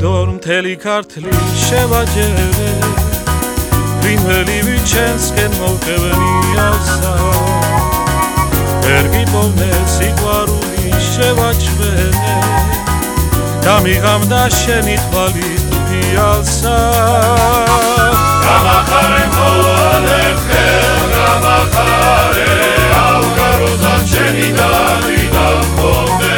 თორ მთელი ქართლი შევაჯერე ვინმელივი ჩემსკენ მოვკევნიავსა ვერ გიპოვნე სიყვარული შევაჩვენე და მიღამდა შენი თვალით ფიალსა გამახარე მოვალე ხელ გამახარე ავგაროთა შენი დავიდა მქონდე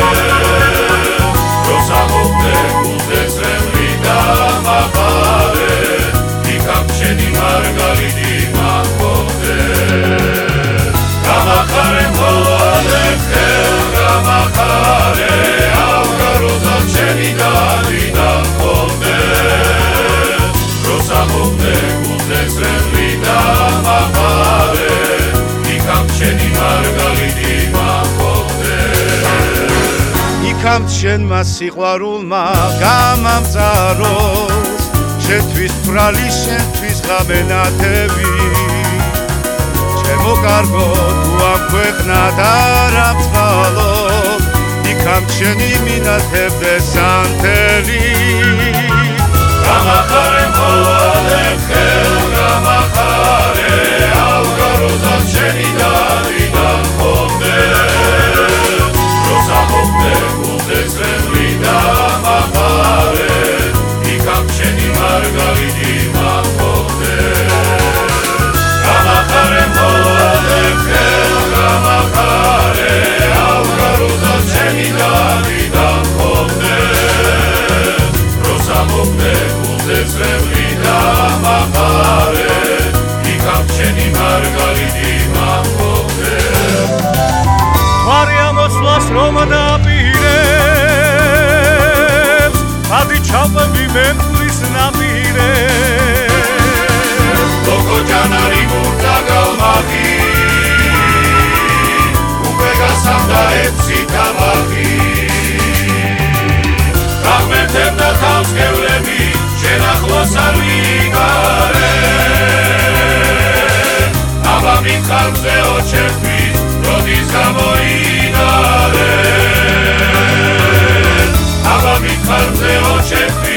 როცა მოვდე გულზე წრემლი დამაბარე იქამ შენი მარგალიტი მაქონდე გამახარე მოვალე ხელ გამახარე ავგაროთა შენი დავიდა მქონდე როცა მოვდე გულზე წრემლი დამაბარე იქამ შენი მარგალიტი მაქონდე იქამ შენმა სიყვარულმა გამამწაროს შენთვის ბრალი შენთვის ღამენათები ჩემო კარგო თუ ამ ქვეყნად არ ამწყალო იქამ შენი მინათებდე სანთელი გამახარე მოვალე ხელ გამახარე ავგაროთა შენი დავიდა მქონდე როცა მოვდე გულზე წრემლი დამაბარე იქამ შენი მარგალიტი მაქონდე გამახარე მოვალე ხელ გამახარე ავგაროთა შენი დავიდა მქონდე როცა მოვდე გულზე წრემლი დამაბარე იქამ შენი მარგალიტი მაქონდე თვარი ამოსვლას რომ დაპირებს ადი ჩავები მემკვლის ნაპირებს ლოკო ჯანარი მურდა გალმაღი უკვე გასამდა ეცი თამაღი გაღმერთებდა თავს გევლები შენ ახლოს არ ვიგარე აბა მითხარზე ოჩერთვის როდის გამოიდარე აბა მითხარზე ოჩერთვის